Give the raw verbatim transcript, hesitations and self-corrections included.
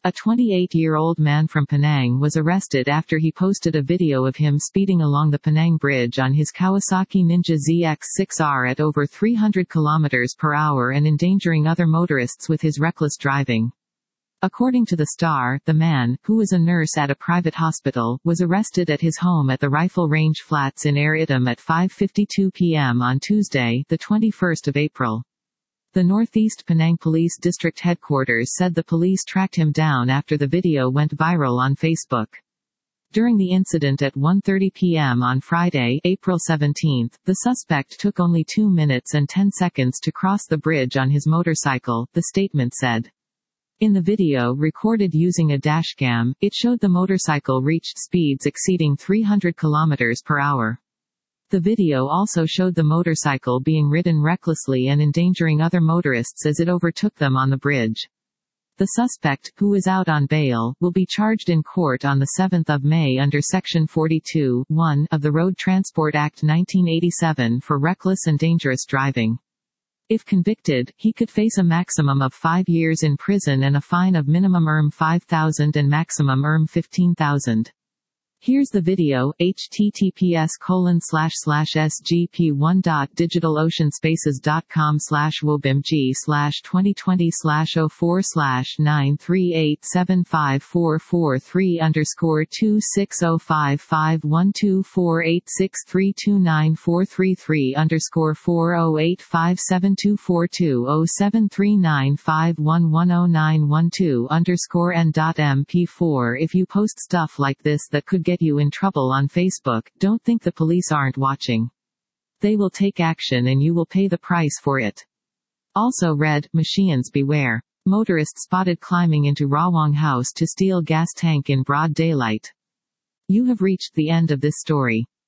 A twenty-eight-year-old man from Penang was arrested after he posted a video of him speeding along the Penang Bridge on his Kawasaki Ninja Z X six R at over three hundred kilometers per hour and endangering other motorists with his reckless driving. According to the Star, the man, who was a nurse at a private hospital, was arrested at his home at the Rifle Range Flats in Air Itam at five fifty-two p m on Tuesday, the twenty-first of April. The Northeast Penang Police District Headquarters said the police tracked him down after the video went viral on Facebook. During the incident at one thirty p m on Friday, April seventeenth, the suspect took only two minutes and ten seconds to cross the bridge on his motorcycle, the statement said. In the video recorded using a dashcam, it showed the motorcycle reached speeds exceeding three hundred kilometers per hour. The video also showed the motorcycle being ridden recklessly and endangering other motorists as it overtook them on the bridge. The suspect, who is out on bail, will be charged in court on the seventh of May under Section forty-two point one of the Road Transport Act nineteen eighty-seven for reckless and dangerous driving. If convicted, he could face a maximum of five years in prison and a fine of minimum erm five thousand and maximum erm fifteen thousand. Here's the video, https colon slash slash sgp1 dot digitaloceanspaces dot com slash wobimg slash twenty twenty slash oh four slash nine three eight seven five four four three underscore two six oh five five one two four eight six three two nine four three three underscore four oh eight five seven two four two oh seven three nine five one one oh nine one two underscore n dot m p four. If you post stuff like this that could get you in trouble on Facebook, don't think the police aren't watching. They will take action and you will pay the price for it. Also read, Machians beware. Motorist spotted climbing into Rawang house to steal gas tank in broad daylight. You have reached the end of this story.